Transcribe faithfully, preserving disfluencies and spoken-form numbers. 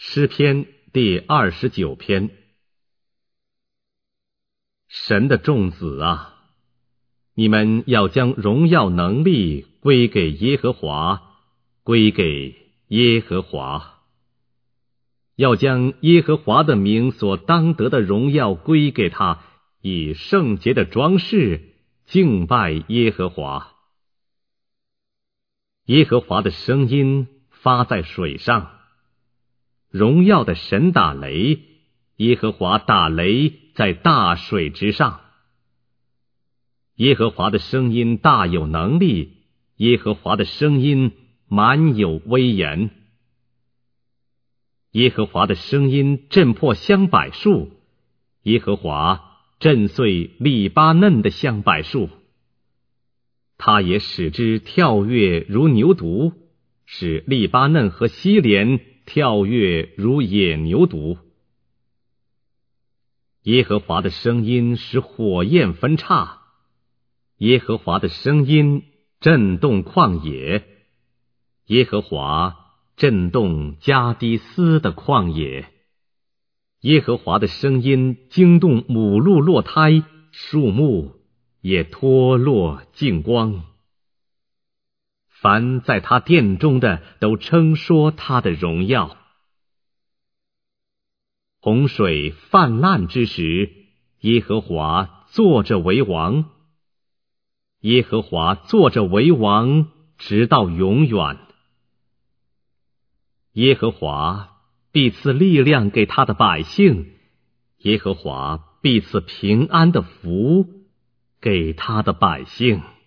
诗篇第二十九篇。神的众子啊，你们要将荣耀能力归给耶和华，归给耶和华。要将耶和华的名所当得的荣耀归给他，以圣洁的装饰敬拜耶和华。耶和华的声音发在水上，荣耀的神打雷，耶和华打雷在大水之上。耶和华的声音大有能力，耶和华的声音满有威严。耶和华的声音震破香柏树，耶和华震碎利巴嫩的香柏树。他也使之跳跃如牛犊，使利巴嫩和西连跳跃如野牛犊。耶和华的声音使火焰分叉，耶和华的声音震动旷野，耶和华震动加低斯的旷野。耶和华的声音惊动母鹿落胎，树木也脱落净光。凡在他殿中的都称说他的荣耀。洪水泛滥之时，耶和华坐着为王。耶和华坐着为王，直到永远。耶和华必赐力量给他的百姓，耶和华必赐平安的福给他的百姓。